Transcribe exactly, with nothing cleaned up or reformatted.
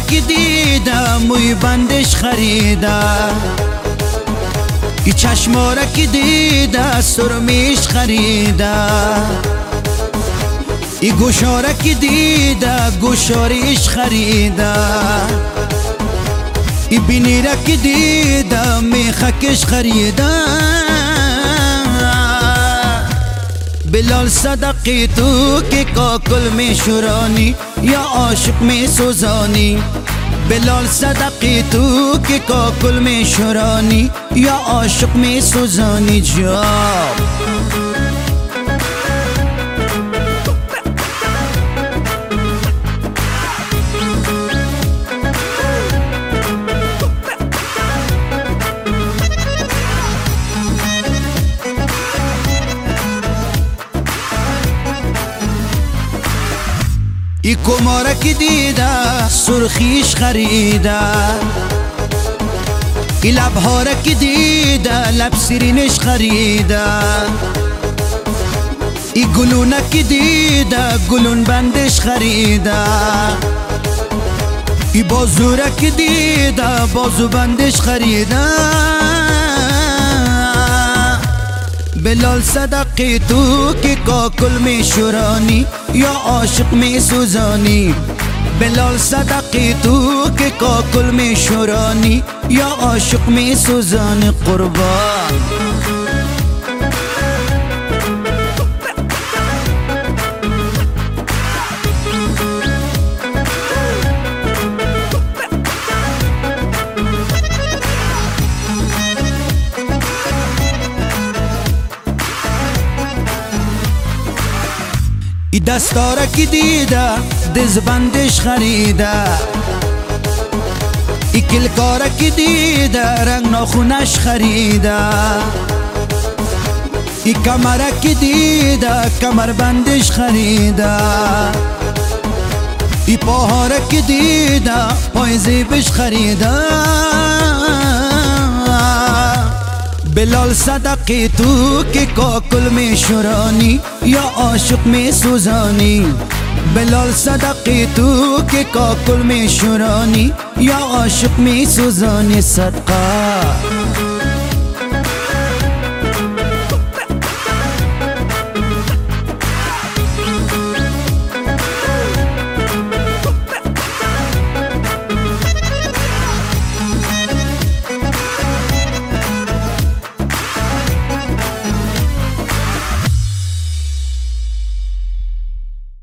که دیدم موی بندش خریدم، ای چشماره که دیده سرمیش خریدم، ای گوشاره که دیده گوشاریش خریدم، ای بینیره که دیده میخکش خریدم. بلال صدقی تو که کاکل می شورانی یا عاشق می سوزانی، بلال صدقی تو که کاکل می شورانی یا عاشق می سوزانی جان. ای کماره که دیده سرخیش خریده، ای لبهاره که دیده لب سیرینش خریده، ای گلونه که دیده گلون بندش خریده، ای بازوره که دیده بازو بندش خریده. بلال صدقی تو که کاکل می شورانی یا عاشق می سوزانی، بلال صدقی تو که کاکل می شورانی یا عاشق می سوزانی قربان. ای دستاره که دیده دزبندش خریده، ای کلکاره که دیده رنگ ناخونش خریده، ای کمره که دیده کمر بندش خریده، ای پاهاره که دیده پای زیبش خریده. بلال صدقی تو که کاکل می شورانی یا عاشق می سوزانی، بلال صدقی تو که کاکل می شورانی یا عاشق می سوزانی صدقه.